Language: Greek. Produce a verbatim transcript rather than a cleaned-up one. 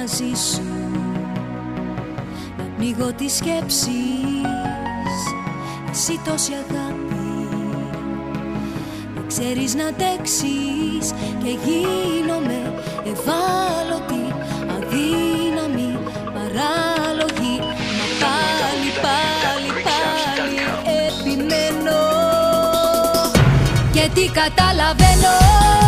μαζί σου, να πνίγω τις σκέψεις, εσύ τόση αγάπη δεν ξέρεις να αντέξεις και γίνομαι ευάλωτη, αδύναμη, παράλογη. Μα πάλι, πάλι, πάλι επιμένω, γιατί καταλαβαίνω